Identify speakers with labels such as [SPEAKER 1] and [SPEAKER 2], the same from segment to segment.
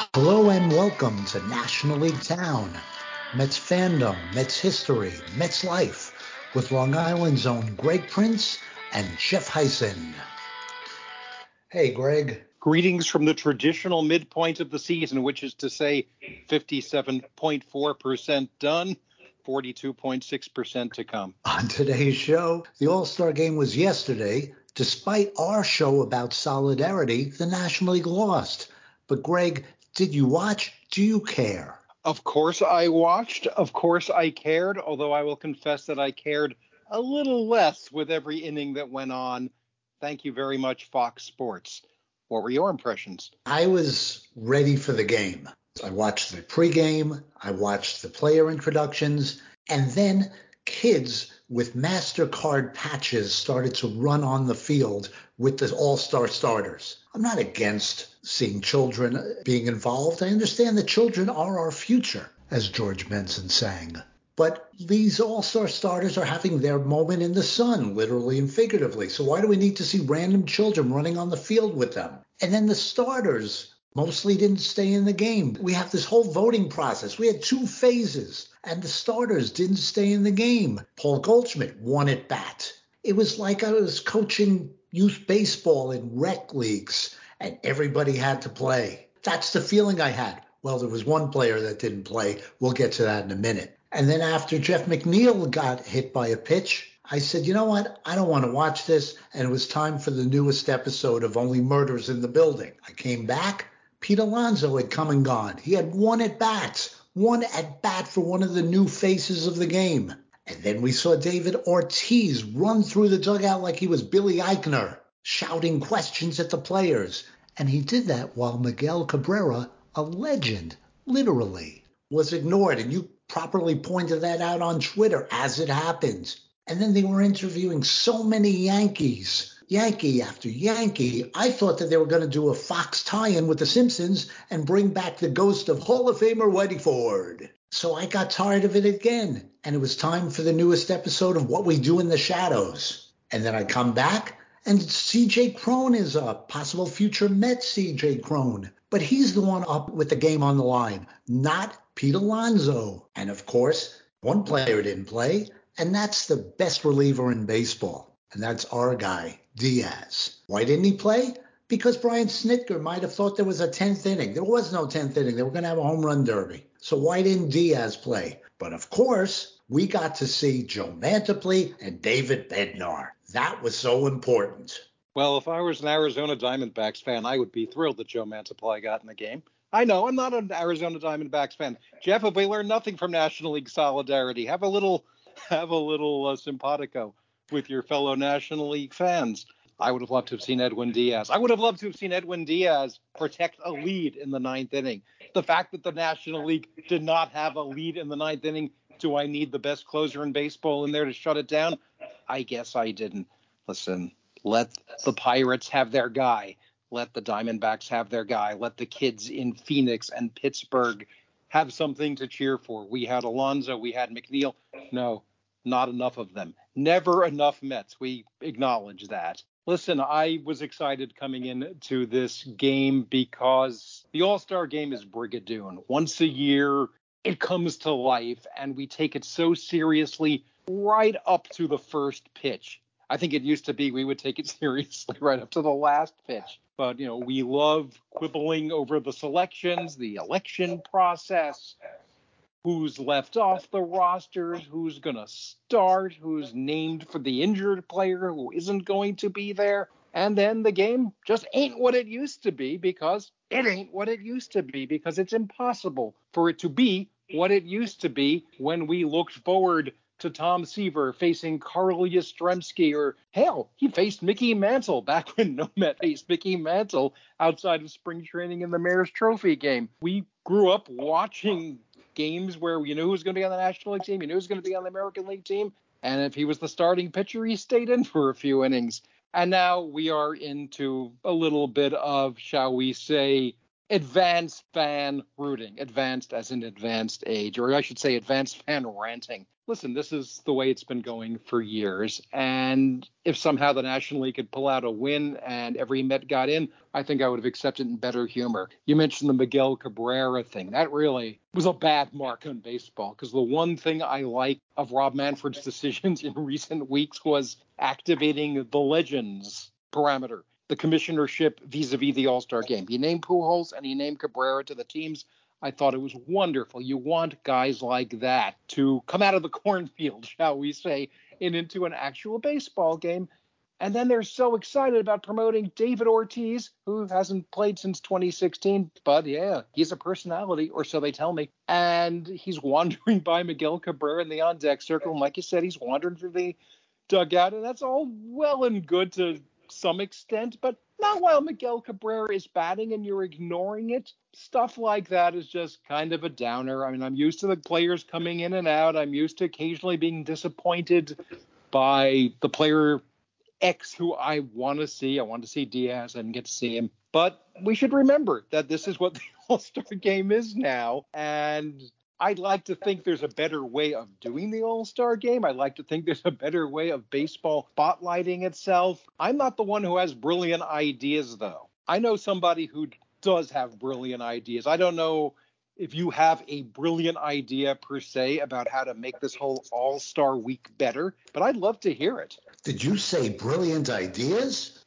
[SPEAKER 1] Hello and welcome to National League Town, Mets fandom, Mets history, Mets life, with Long Island's own Greg Prince and Jeff Heisen. Hey, Greg.
[SPEAKER 2] Greetings from the traditional midpoint of the season, which is to say 57.4% done, 42.6% to come.
[SPEAKER 1] On today's show, the All-Star Game was yesterday. Despite our show about solidarity, the National League lost. But Greg, did you watch? Do you care?
[SPEAKER 2] Of course I watched. Of course I cared, although I will confess that I cared a little less with every inning that went on. Thank you very much, Fox Sports. What were your impressions?
[SPEAKER 1] I was ready for the game. I watched the pregame, I watched the player introductions, and then kids with MasterCard patches started to run on the field with the all-star starters. I'm not against seeing children being involved. I understand that children are our future, as George Benson sang. But these all-star starters are having their moment in the sun, literally and figuratively. So why do we need to see random children running on the field with them? And then the starters mostly didn't stay in the game. We have this whole voting process. We had 2 phases, and the starters didn't stay in the game. Paul Goldschmidt won at bat. It was like I was coaching youth baseball in rec leagues, and everybody had to play. That's the feeling I had. Well, there was one player that didn't play. We'll get to that in a minute. And then after Jeff McNeil got hit by a pitch, I said, you know what? I don't want to watch this. And it was time for the newest episode of Only Murders in the Building. I came back. Pete Alonso had come and gone. He had one at bat for one of the new faces of the game. And then we saw David Ortiz run through the dugout like he was Billy Eichner, shouting questions at the players. And he did that while Miguel Cabrera, a legend, literally, was ignored. And you properly pointed that out on Twitter as it happened. And then they were interviewing so many Yankees, Yankee after Yankee. I thought that they were going to do a Fox tie-in with The Simpsons and bring back the ghost of Hall of Famer Whitey Ford. So I got tired of it again. And it was time for the newest episode of What We Do in the Shadows. And then I come back and C.J. Cron is up, possible future Met C.J. Cron. But he's the one up with the game on the line, not Pete Alonso. And of course, one player didn't play, and that's the best reliever in baseball. And that's our guy, Diaz. Why didn't he play? Because Brian Snitker might have thought there was a 10th inning. There was no 10th inning. They were going to have a home run derby. So why didn't Diaz play? But of course, we got to see Joe Mantiply and David Bednar. That was so important.
[SPEAKER 2] Well, if I was an Arizona Diamondbacks fan, I would be thrilled that Joe Mantiply got in the game. I know, I'm not an Arizona Diamondbacks fan. Jeff, if we learn nothing from National League solidarity, have a little simpatico with your fellow National League fans. I would have loved to have seen Edwin Diaz. I would have loved to have seen Edwin Diaz protect a lead in the 9th inning. The fact that the National League did not have a lead in the 9th inning, do I need the best closer in baseball in there to shut it down? I guess I didn't. Listen, let the Pirates have their guy. Let the Diamondbacks have their guy. Let the kids in Phoenix and Pittsburgh have something to cheer for. We had Alonso. We had McNeil. No, not enough of them. Never enough Mets. We acknowledge that. Listen, I was excited coming into this game because the All-Star Game is Brigadoon. Once a year, it comes to life, and we take it so seriously right up to the first pitch. I think it used to be we would take it seriously right up to the last pitch. But, we love quibbling over the selections, the election process, who's left off the rosters, who's going to start, who's named for the injured player, who isn't going to be there. And then the game just ain't what it used to be because it ain't what it used to be because it's impossible for it to be what it used to be when we looked forward to Tom Seaver facing Carl Yastrzemski, or hell, he faced Mickey Mantle back when no Met faced Mickey Mantle outside of spring training in the Mayor's Trophy game. We grew up watching games where you knew who was going to be on the National League team, you knew who was going to be on the American League team, and if he was the starting pitcher, he stayed in for a few innings. And now we are into a little bit of, shall we say, advanced fan rooting, advanced as in advanced age, or I should say advanced fan ranting. listen, this is the way it's been going for years. And if somehow the National League could pull out a win and every Met got in, I think I would have accepted it in better humor. You mentioned the Miguel Cabrera thing. That really was a bad mark on baseball, because the one thing I like of Rob Manfred's decisions in recent weeks was activating the Legends parameter, the commissionership vis-a-vis the All-Star game. He named Pujols and he named Cabrera to the teams. I thought it was wonderful. You want guys like that to come out of the cornfield, shall we say, and into an actual baseball game. And then they're so excited about promoting David Ortiz, who hasn't played since 2016. But yeah, he's a personality, or so they tell me. And he's wandering by Miguel Cabrera in the on-deck circle. And like you said, he's wandering through the dugout. And that's all well and good to some extent, but not while Miguel Cabrera is batting and you're ignoring it. Stuff like that is just kind of a downer. I mean, I'm used to the players coming in and out. I'm used to occasionally being disappointed by the player X who I want to see. I want to see Diaz. I didn't get to see him. But we should remember that this is what the All-Star game is now. And I'd like to think there's a better way of doing the All-Star game. I'd like to think there's a better way of baseball spotlighting itself. I'm not the one who has brilliant ideas, though. I know somebody who does have brilliant ideas. I don't know if you have a brilliant idea per se about how to make this whole All-Star week better, but I'd love to hear it.
[SPEAKER 1] Did you say brilliant ideas?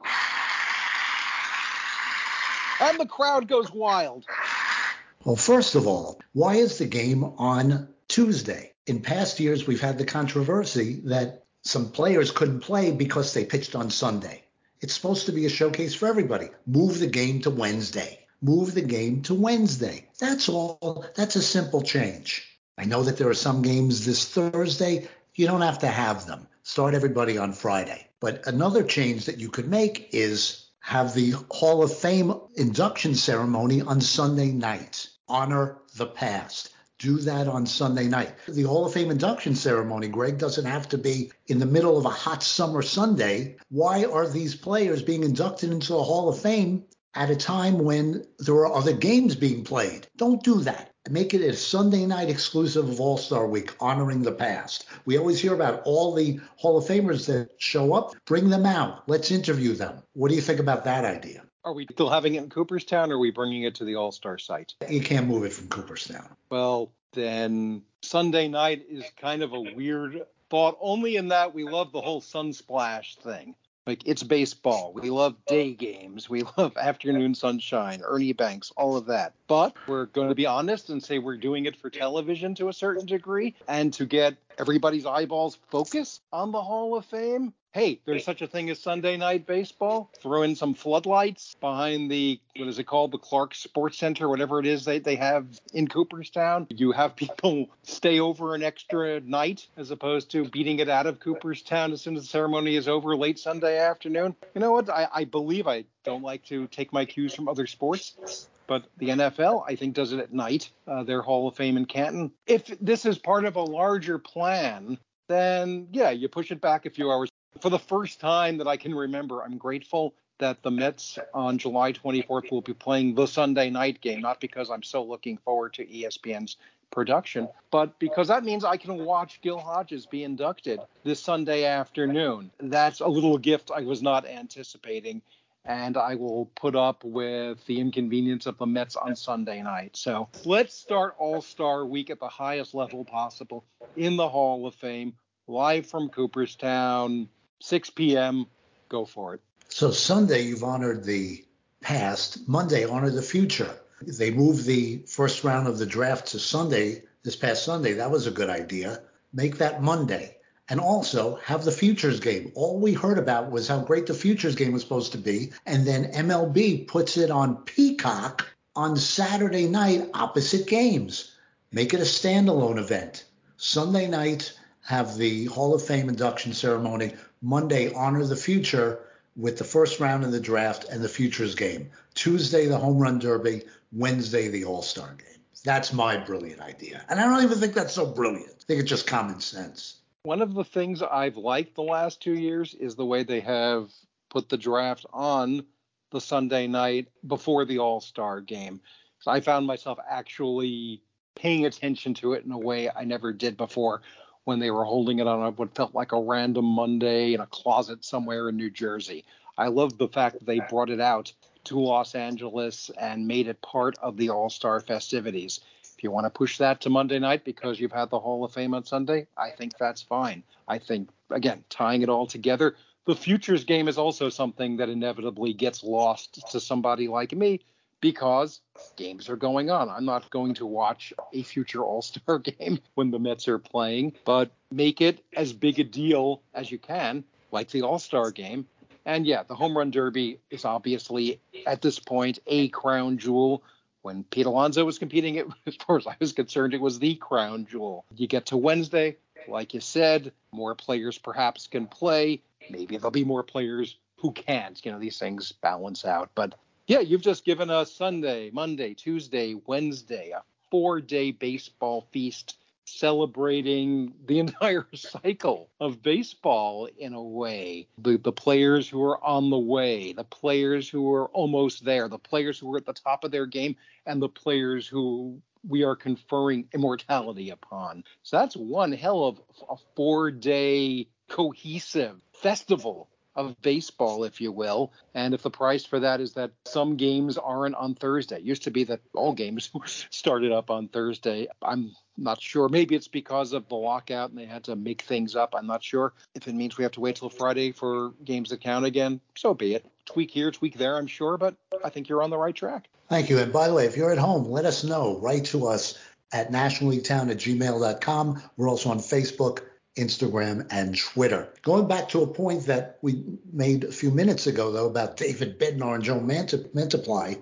[SPEAKER 2] And the crowd goes wild.
[SPEAKER 1] Well, first of all, why is the game on Tuesday? In past years, we've had the controversy that some players couldn't play because they pitched on Sunday. It's supposed to be a showcase for everybody. Move the game to Wednesday. Move the game to Wednesday. That's all. That's a simple change. I know that there are some games this Thursday. You don't have to have them. Start everybody on Friday. But another change that you could make is have the Hall of Fame induction ceremony on Sunday night. Honor the past. Do that on Sunday night. The Hall of Fame induction ceremony, Greg, doesn't have to be in the middle of a hot summer Sunday. Why are these players being inducted into the Hall of Fame at a time when there are other games being played? Don't do that. Make it a Sunday night exclusive of All-Star Week, honoring the past. We always hear about all the Hall of Famers that show up. Bring them out. Let's interview them. What do you think about that idea?
[SPEAKER 2] Are we still having it in Cooperstown, or are we bringing it to the All-Star site?
[SPEAKER 1] You can't move it from Cooperstown.
[SPEAKER 2] Well, then Sunday night is kind of a weird thought, only in that we love the whole Sunsplash thing. Like, it's baseball. We love day games. We love afternoon sunshine, Ernie Banks, all of that. But we're going to be honest and say we're doing it for television to a certain degree, and to get everybody's eyeballs focused on the Hall of Fame. Hey, there's such a thing as Sunday night baseball. Throw in some floodlights behind the, what is it called, the Clark Sports Center, whatever it is they have in Cooperstown. You have people stay over an extra night as opposed to beating it out of Cooperstown as soon as the ceremony is over late Sunday afternoon. You know what? I believe, I don't like to take my cues from other sports, but the NFL, I think, does it at night, their Hall of Fame in Canton. If this is part of a larger plan, then yeah, you push it back a few hours. For the first time that I can remember, I'm grateful that the Mets on July 24th will be playing the Sunday night game, not because I'm so looking forward to ESPN's production, but because that means I can watch Gil Hodges be inducted this Sunday afternoon. That's a little gift I was not anticipating, and I will put up with the inconvenience of the Mets on Sunday night. So let's start All-Star Week at the highest level possible in the Hall of Fame, live from Cooperstown, 6 p.m. Go for it.
[SPEAKER 1] So Sunday, you've honored the past. Monday, honor the future. They moved the first round of the draft to Sunday, this past Sunday. That was a good idea. Make that Monday. And also have the futures game. All we heard about was how great the futures game was supposed to be. And then MLB puts it on Peacock on Saturday night, opposite games. Make it a standalone event. Sunday night, have the Hall of Fame induction ceremony. Monday, honor the future with the first round of the draft and the futures game. Tuesday, the home run derby. Wednesday, the All-Star game. That's my brilliant idea. And I don't even think that's so brilliant. I think it's just common sense.
[SPEAKER 2] One of the things I've liked the last 2 years is the way they have put the draft on the Sunday night before the All-Star game. So I found myself actually paying attention to it in a way I never did before. when they were holding it on what felt like a random Monday in a closet somewhere in New Jersey. I love the fact that they brought it out to Los Angeles and made it part of the All-Star festivities. If you want to push that to Monday night because you've had the Hall of Fame on Sunday, I think that's fine. I think, again, tying it all together, the futures game is also something that inevitably gets lost to somebody like me because games are going on. I'm not going to watch a future All-Star game when the Mets are playing, but make it as big a deal as you can, like the All-Star game. And yeah, the Home Run Derby is obviously, at this point, a crown jewel. When Pete Alonso was competing, as far as I was concerned, it was the crown jewel. You get to Wednesday, like you said, more players perhaps can play. Maybe there'll be more players who can't. These things balance out. But yeah, you've just given us Sunday, Monday, Tuesday, Wednesday, a 4-day baseball feast celebrating the entire cycle of baseball in a way. The players who are on the way, the players who are almost there, the players who are at the top of their game, and the players who we are conferring immortality upon. So that's one hell of a 4-day cohesive festival of baseball, if you will. And if the price for that is that some games aren't on Thursday, it used to be that all games started up on Thursday. I'm not sure. Maybe it's because of the lockout and they had to make things up. I'm not sure. If it means we have to wait till Friday for games to count again, so be it. Tweak here, tweak there, I'm sure, but I think you're on the right track.
[SPEAKER 1] Thank you. And by the way, if you're at home, let us know. Write to us at nationalleaguetown@gmail.com. We're also on Facebook, Instagram, and Twitter. Going back to a point that we made a few minutes ago, though, about David Bednar and Joe Mantiply.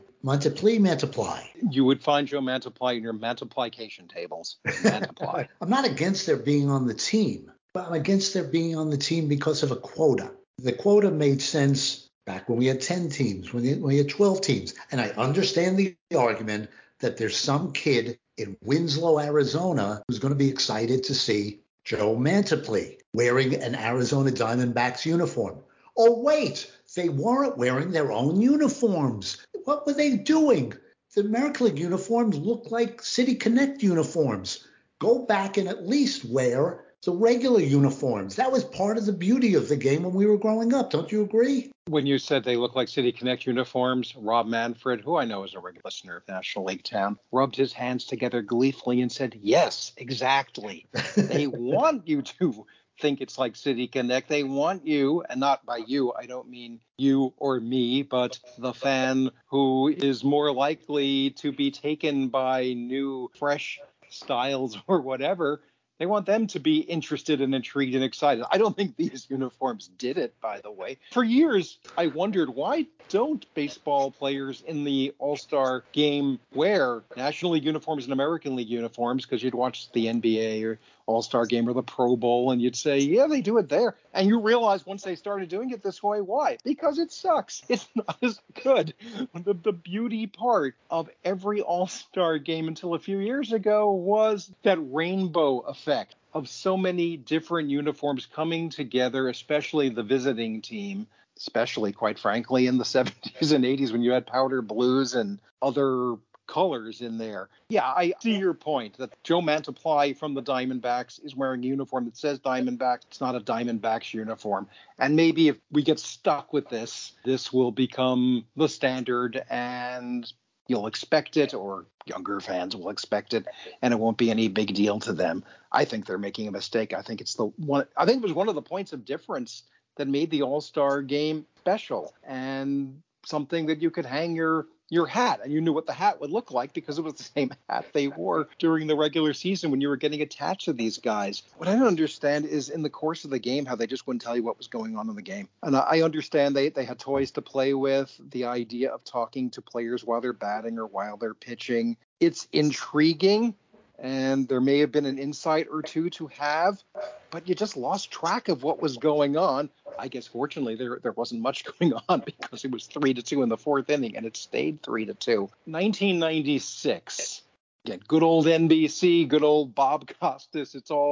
[SPEAKER 2] You would find Joe Mantiply in your multiplication tables. Mantiply.
[SPEAKER 1] I'm not against their being on the team, but I'm against their being on the team because of a quota. The quota made sense back when we had 10 teams, when we had 12 teams. And I understand the argument that there's some kid in Winslow, Arizona, who's going to be excited to see Joe Mantiply wearing an Arizona Diamondbacks uniform. Oh, wait, they weren't wearing their own uniforms. What were they doing? The American League uniforms look like City Connect uniforms. Go back and at least wear the regular uniforms. That was part of the beauty of the game when we were growing up. Don't you agree?
[SPEAKER 2] When you said they look like City Connect uniforms, Rob Manfred, who I know is a regular listener of National League Town, rubbed his hands together gleefully and said, yes, exactly. They want you to think it's like City Connect. They want you, and not by you, I don't mean you or me, but the fan who is more likely to be taken by new, fresh styles or whatever. They want them to be interested and intrigued and excited. I don't think these uniforms did it, by the way. For years, I wondered, why don't baseball players in the All-Star game wear National League uniforms and American League uniforms? Because you'd watch the NBA or All-Star game or the Pro Bowl, and you'd say, yeah, they do it there. And you realize once they started doing it this way, why? Because it sucks. It's not as good. The beauty part of every All-Star game until a few years ago was that rainbow effect of so many different uniforms coming together, especially the visiting team, especially, quite frankly, in the 70s and 80s when you had powder blues and other colors in there. Yeah, I see your point that Joe Mantiply from the Diamondbacks is wearing a uniform that says Diamondbacks. It's not a Diamondbacks uniform. And maybe if we get stuck with this, this will become the standard and you'll expect it, or younger fans will expect it, and it won't be any big deal to them. I think they're making a mistake. I think it was one of the points of difference that made the All-Star game special and something that you could hang your hat, and you knew what the hat would look like because it was the same hat they wore during the regular season when you were getting attached to these guys. What I don't understand is in the course of the game how they just wouldn't tell you what was going on in the game. And I understand they had toys to play with, the idea of talking to players while they're batting or while they're pitching. It's intriguing, and there may have been an insight or two to have, but you just lost track of what was going on. I guess fortunately there wasn't much going on because it was 3-2 in the fourth inning, and it stayed 3-2. 1996. Again, good old NBC, good old Bob Costas. It's all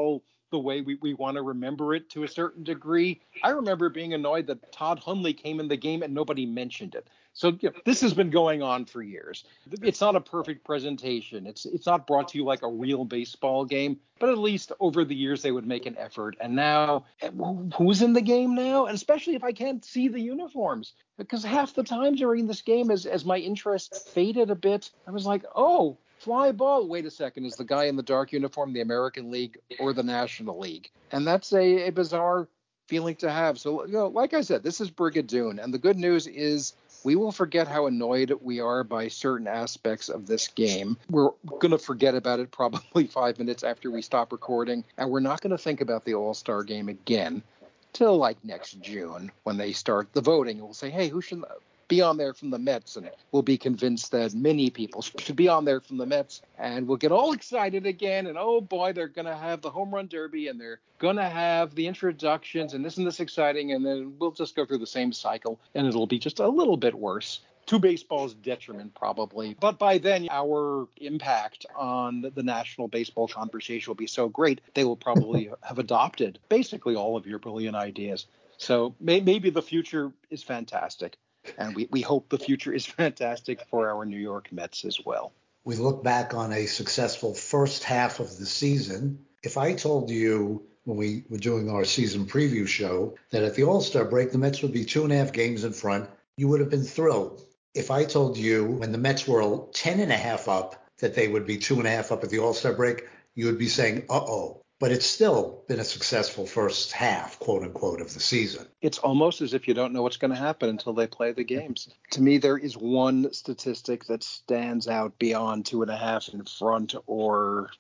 [SPEAKER 2] the way we want to remember it to a certain degree. I remember being annoyed that Todd Hundley came in the game and nobody mentioned it. So this has been going on for years. It's not a perfect presentation. It's not brought to you like a real baseball game, but at least over the years they would make an effort. And now, who's in the game now? And especially if I can't see the uniforms, because half the time during this game, as my interest faded a bit, I was like, oh, fly ball. Wait a second, is the guy in the dark uniform the American League or the National League? And that's a bizarre feeling to have. So, like I said, this is Brigadoon, and the good news is we will forget how annoyed we are by certain aspects of this game. We're going to forget about it probably 5 minutes after we stop recording, and we're not going to think about the All-Star game again till like next June when they start the voting. We'll say, hey, who should be on there from the Mets? And we'll be convinced that many people should be on there from the Mets, and we'll get all excited again. And oh boy, they're going to have the home run derby, and they're going to have the introductions, and isn't this exciting? And then we'll just go through the same cycle, and it'll be just a little bit worse, to baseball's detriment probably. But by then, our impact on the national baseball conversation will be so great, they will probably have adopted basically all of your brilliant ideas. So maybe the future is fantastic. And we hope the future is fantastic for our New York Mets as well.
[SPEAKER 1] We look back on a successful first half of the season. If I told you when we were doing our season preview show that at the All-Star break, the Mets would be 2.5 games in front, you would have been thrilled. If I told you when the Mets were 10.5 up that they would be 2.5 up at the All-Star break, you would be saying, uh-oh. But it's still been a successful first half, quote unquote, of the season.
[SPEAKER 2] It's almost as if you don't know what's going to happen until they play the games. To me, there is one statistic that stands out beyond 2.5 in front or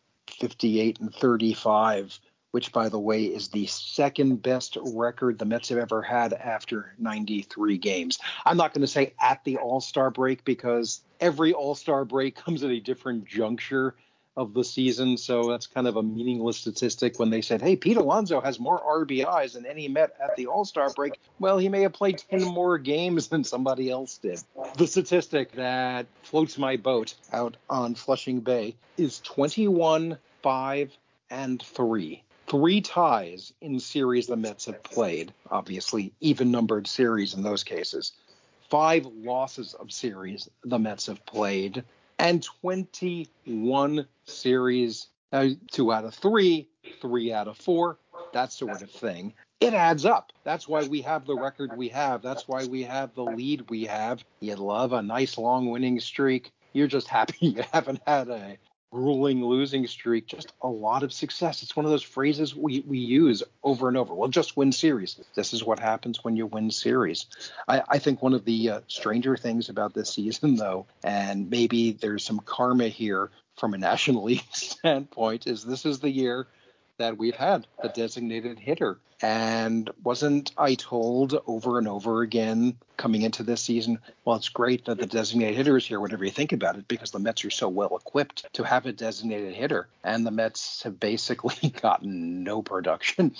[SPEAKER 2] 58-35, which, by the way, is the second best record the Mets have ever had after 93 games. I'm not going to say at the All-Star break because every All-Star break comes at a different juncture of the season, so that's kind of a meaningless statistic when they said, hey, Pete Alonso has more RBIs than any Met at the All-Star break. Well, he may have played 10 more games than somebody else did. The statistic that floats my boat out on Flushing Bay is 21, 5, and 3. 3 ties in series the Mets have played, obviously even-numbered series in those cases. 5 losses of series the Mets have played, and 21 series, 2 out of 3, 3 out of 4, that sort of thing. It adds up. That's why we have the record we have. That's why we have the lead we have. You love a nice long winning streak. You're just happy you haven't had a grueling losing streak. Just a lot of success. It's one of those phrases we use over and over. Well, just win series. This is what happens when you win series. I think one of the stranger things about this season, though, and maybe there's some karma here from a National League standpoint, is this is the year that we've had a designated hitter. And wasn't I told over and over again coming into this season, well, it's great that the designated hitter is here, whatever you think about it, because the Mets are so well equipped to have a designated hitter. And the Mets have basically gotten no production,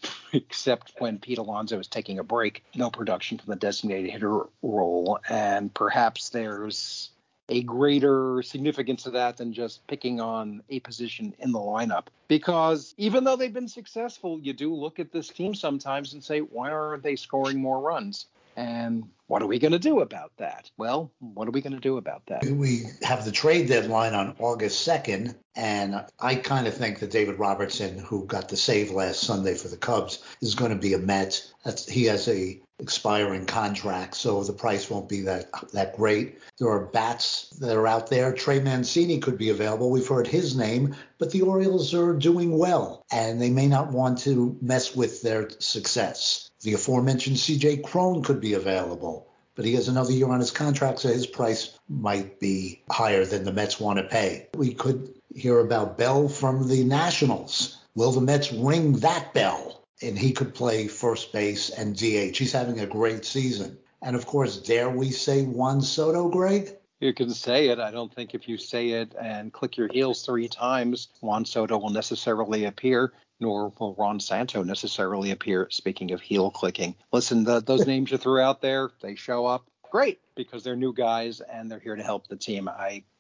[SPEAKER 2] except when Pete Alonso is taking a break, no production from the designated hitter role. And perhaps there's a greater significance to that than just picking on a position in the lineup. Because even though they've been successful, you do look at this team sometimes and say, why aren't they scoring more runs? And what are we going to do about that? Well, what are we going to do about that?
[SPEAKER 1] We have the trade deadline on August 2nd, and I kind of think that David Robertson, who got the save last Sunday for the Cubs, is going to be a Met. He has a expiring contract, so the price won't be that great. There are bats that are out there. Trey Mancini could be available. We've heard his name, but the Orioles are doing well, and they may not want to mess with their success. The aforementioned C.J. Cron could be available, but he has another year on his contract, so his price might be higher than the Mets want to pay. We could hear about Bell from the Nationals. Will the Mets ring that bell? And he could play first base and DH. He's having a great season. And, of course, dare we say Juan Soto, Greg?
[SPEAKER 2] You can say it. I don't think if you say it and click your heels 3 times, Juan Soto will necessarily appear, nor will Ron Santo necessarily appear, speaking of heel clicking. Listen, those names you threw out there, they show up. Great, because they're new guys and they're here to help the team. I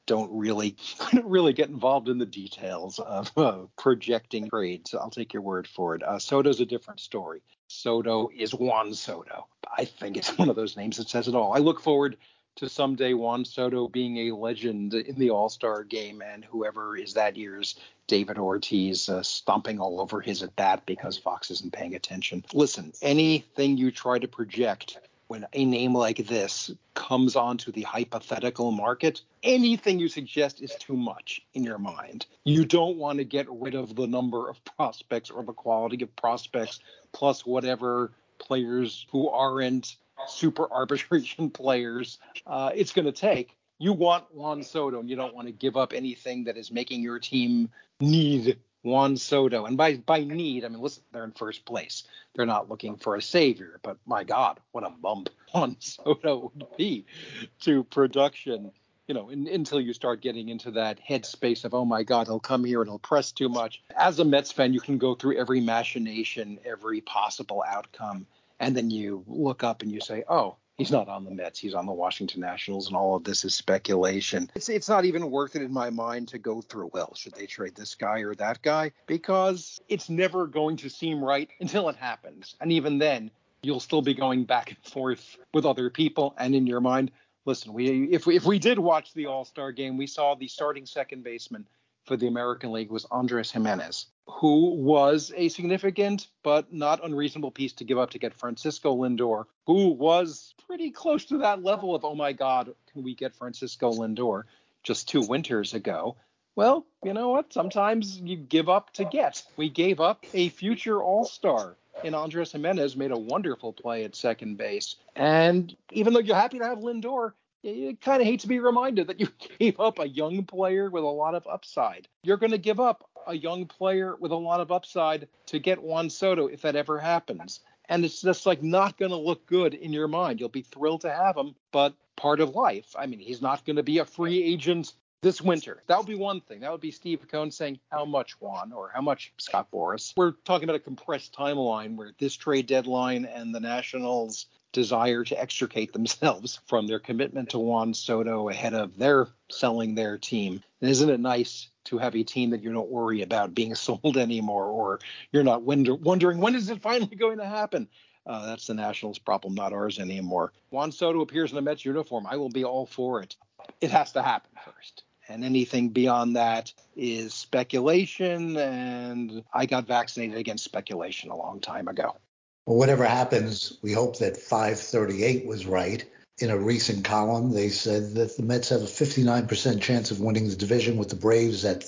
[SPEAKER 2] don't really get involved in the details of projecting trades. I'll take your word for it. Soto's a different story. Soto is Juan Soto. I think it's one of those names that says it all. I look forward to someday Juan Soto being a legend in the All-Star game, and whoever is that year's David Ortiz stomping all over his at bat because Fox isn't paying attention. Listen, anything you try to project when a name like this comes onto the hypothetical market, anything you suggest is too much in your mind. You don't want to get rid of the number of prospects or the quality of prospects plus whatever players who aren't super arbitration players it's going to take. You want Juan Soto, and you don't want to give up anything that is making your team need Juan Soto. And by need, I mean, listen, they're in first place. They're not looking for a savior, but my God, what a bump Juan Soto would be to production, until you start getting into that headspace of, oh my God, he'll come here and he'll press too much. As a Mets fan, you can go through every machination, every possible outcome, and then you look up and you say, oh, he's not on the Mets. He's on the Washington Nationals, and all of this is speculation. It's not even worth it in my mind to go through, well, should they trade this guy or that guy? Because it's never going to seem right until it happens. And even then, you'll still be going back and forth with other people. And in your mind, listen, if we did watch the All-Star game, we saw the starting second baseman for the American League was Andres Gimenez, who was a significant but not unreasonable piece to give up to get Francisco Lindor, who was pretty close to that level of, oh my God, can we get Francisco Lindor just 2 winters ago? Well, you know what? Sometimes you give up to get. We gave up a future All-Star in Andres Gimenez, made a wonderful play at second base. And even though you're happy to have Lindor, you kind of hate to be reminded that you gave up a young player with a lot of upside. You're going to give up a young player with a lot of upside to get Juan Soto if that ever happens. And it's just like not going to look good in your mind. You'll be thrilled to have him, but part of life. I mean, he's not going to be a free agent this winter. That would be one thing. That would be Steve Cohn saying, how much, Juan, or how much, Scott Boras? We're talking about a compressed timeline where this trade deadline and the Nationals' desire to extricate themselves from their commitment to Juan Soto ahead of their selling their team. And isn't it nice to have a team that you don't worry about being sold anymore, or you're not wondering when is it finally going to happen? That's the Nationals' problem, not ours anymore. Juan Soto appears in a Mets uniform. I will be all for it. It has to happen first. And anything beyond that is speculation, and I got vaccinated against speculation a long time ago.
[SPEAKER 1] Well, whatever happens, we hope that 538 was right. In a recent column, they said that the Mets have a 59% chance of winning the division, with the Braves at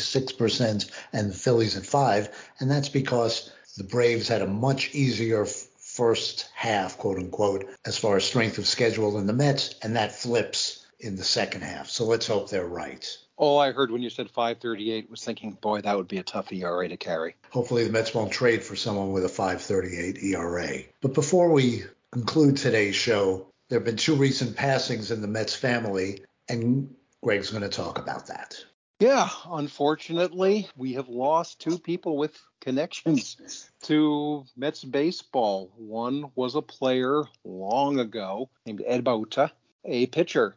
[SPEAKER 1] 36% and the Phillies at 5%. And that's because the Braves had a much easier first half, quote unquote, as far as strength of schedule than the Mets, and that flips in the second half. So let's hope they're right.
[SPEAKER 2] All I heard when you said 538 was thinking, boy, that would be a tough ERA to carry.
[SPEAKER 1] Hopefully the Mets won't trade for someone with a 538 ERA. But before we conclude today's show, there have been 2 recent passings in the Mets family, and Greg's going to talk about that.
[SPEAKER 2] Yeah, unfortunately, we have lost 2 people with connections to Mets baseball. One was a player long ago named Ed Bauta, a pitcher,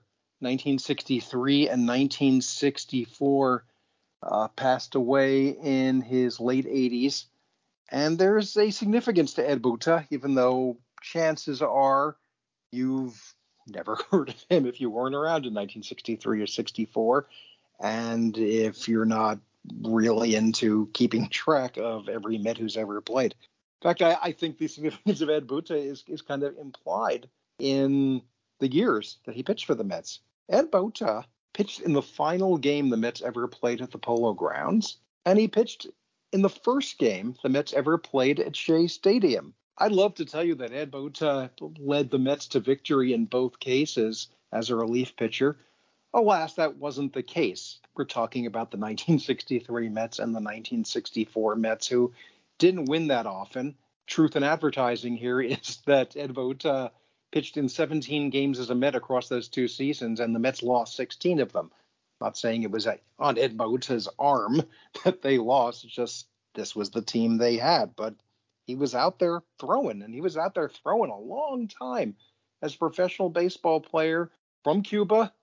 [SPEAKER 2] 1963 and 1964, passed away in his late 80s. And there's a significance to Ed Bauta, even though chances are you've never heard of him if you weren't around in 1963 or 64. And if you're not really into keeping track of every Met who's ever played. In fact, I think the significance of Ed Bauta is kind of implied in the years that he pitched for the Mets. Ed Bauta pitched in the final game the Mets ever played at the Polo Grounds, and he pitched in the first game the Mets ever played at Shea Stadium. I'd love to tell you that Ed Bauta led the Mets to victory in both cases as a relief pitcher. Alas, that wasn't the case. We're talking about the 1963 Mets and the 1964 Mets, who didn't win that often. Truth in advertising here is that Ed Bauta pitched in 17 games as a Met across those 2 seasons, and the Mets lost 16 of them. I'm not saying it was on Ed Bauta's arm that they lost. It's just this was the team they had. But he was out there throwing, and he was out there throwing a long time as a professional baseball player from Cuba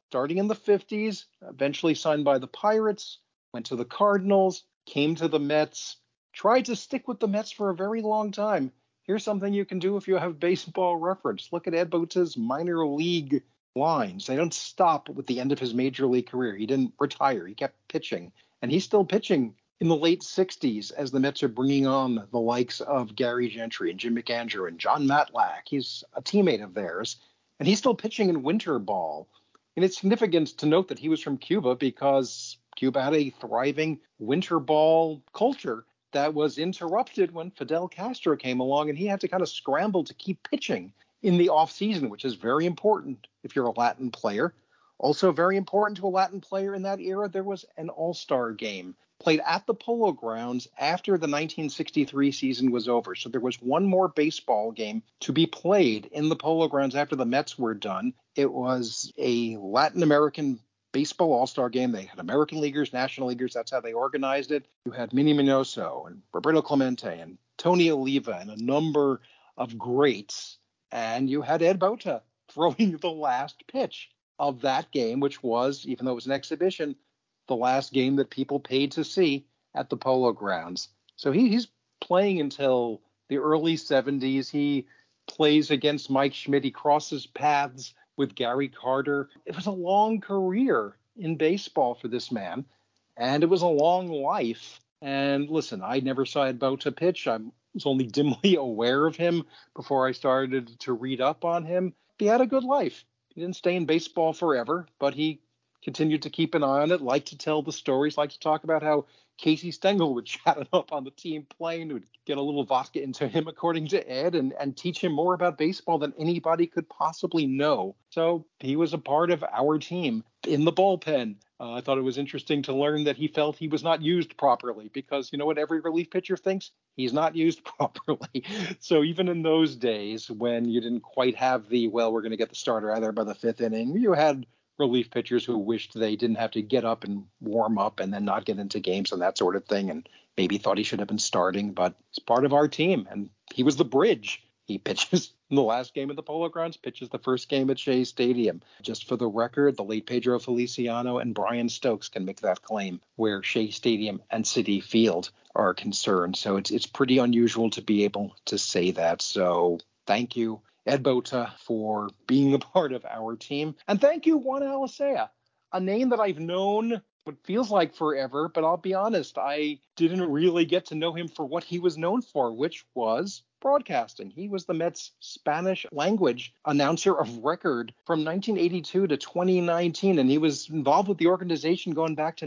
[SPEAKER 2] starting in the 50s, eventually signed by the Pirates, went to the Cardinals, came to the Mets, tried to stick with the Mets for a very long time. Here's something you can do if you have baseball reference. Look at Ed Bota's minor league lines. They don't stop with the end of his major league career. He didn't retire. He kept pitching. And he's still pitching in the late 60s as the Mets are bringing on the likes of Gary Gentry and Jim McAndrew and John Matlack. He's a teammate of theirs. And he's still pitching in winter ball. And it's significant to note that he was from Cuba because Cuba had a thriving winter ball culture that was interrupted when Fidel Castro came along, and he had to kind of scramble to keep pitching in the off season, which is very important if you're a Latin player. Also very important to a Latin player in that era, there was an all-star game played at the Polo Grounds after the 1963 season was over. So there was one more baseball game to be played in the Polo Grounds after the Mets were done. It was a Latin American baseball all-star game. They had American leaguers, national leaguers. That's how they organized it. You had Minnie Minoso and Roberto Clemente and Tony Oliva and a number of greats. And you had Ed Bota throwing the last pitch of that game, which was, even though it was an exhibition, the last game that people paid to see at the Polo Grounds. So he's playing until the early 70s. He plays against Mike Schmidt. He crosses paths with Gary Carter. It was a long career in baseball for this man, and it was a long life. And listen, I never saw Ed Bota pitch. I was only dimly aware of him before I started to read up on him. He had a good life. He didn't stay in baseball forever, but he continued to keep an eye on it, liked to tell the stories, liked to talk about how Casey Stengel would chat him up on the team plane, would get a little vodka into him, according to Ed, and teach him more about baseball than anybody could possibly know. So he was a part of our team in the bullpen. I thought it was interesting to learn that he felt he was not used properly because, you know what every relief pitcher thinks? He's not used properly. So even in those days when you didn't quite have the, well, we're going to get the starter out there by the fifth inning, you had relief pitchers who wished they didn't have to get up and warm up and then not get into games and that sort of thing, and maybe thought he should have been starting, but he's part of our team, and he was the bridge. He pitches in the last game at the Polo Grounds, pitches the first game at Shea Stadium. Just for the record, the late Pedro Feliciano and Brian Stokes can make that claim where Shea Stadium and Citi Field are concerned. So it's pretty unusual to be able to say that. So thank you, Ed Bota, for being a part of our team. And thank you, Juan Alicea, a name that I've known what feels like forever, but I'll be honest, I didn't really get to know him for what he was known for, which was broadcasting. He was the Mets Spanish language announcer of record from 1982 to 2019, and he was involved with the organization going back to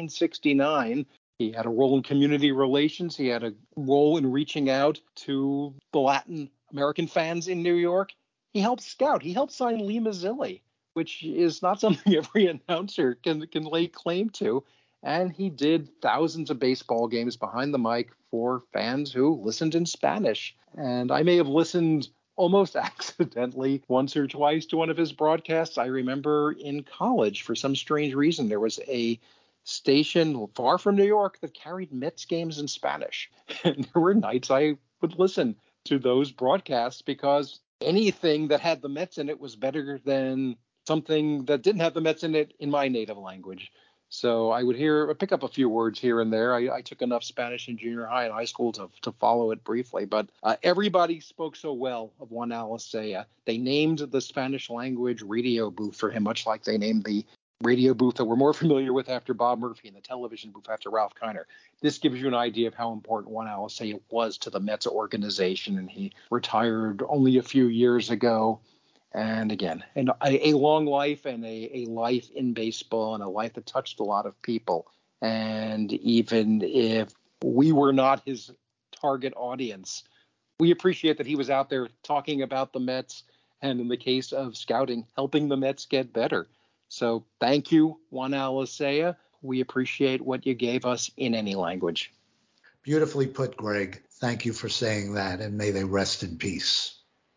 [SPEAKER 2] 1969. He had a role in community relations. He had a role in reaching out to the Latin American fans in New York. He helped scout. He helped sign Lee Mazzilli, which is not something every announcer can lay claim to. And he did thousands of baseball games behind the mic for fans who listened in Spanish. And I may have listened almost accidentally once or twice to one of his broadcasts. I remember in college, for some strange reason, there was a station far from New York that carried Mets games in Spanish. And there were nights I would listen to those broadcasts because anything that had the Mets in it was better than something that didn't have the Mets in it in my native language. So I would pick up a few words here and there. I took enough Spanish in junior high and high school to follow it briefly. But everybody spoke so well of Juan Alicea. They named the Spanish language radio booth for him, much like they named the radio booth that we're more familiar with after Bob Murphy and the television booth after Ralph Kiner. This gives you an idea of how important Juan Alicea was to the Mets organization. And he retired only a few years ago. And again, a long life and a life in baseball and a life that touched a lot of people. And even if we were not his target audience, we appreciate that he was out there talking about the Mets and, in the case of scouting, helping the Mets get better. So thank you, Juan Alicea. We appreciate what you gave us in any language.
[SPEAKER 1] Beautifully put, Greg. Thank you for saying that, and may they rest in peace.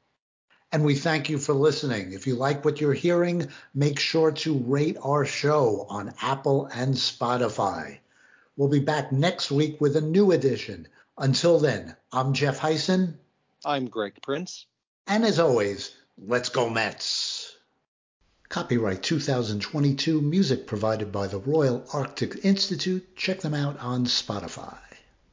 [SPEAKER 1] And we thank you for listening. If you like what you're hearing, make sure to rate our show on Apple and Spotify. We'll be back next week with a new edition. Until then, I'm Jeff Heisen.
[SPEAKER 2] I'm Greg Prince.
[SPEAKER 1] And as always, let's go Mets. Copyright 2022, music provided by the Royal Arctic Institute. Check them out on Spotify.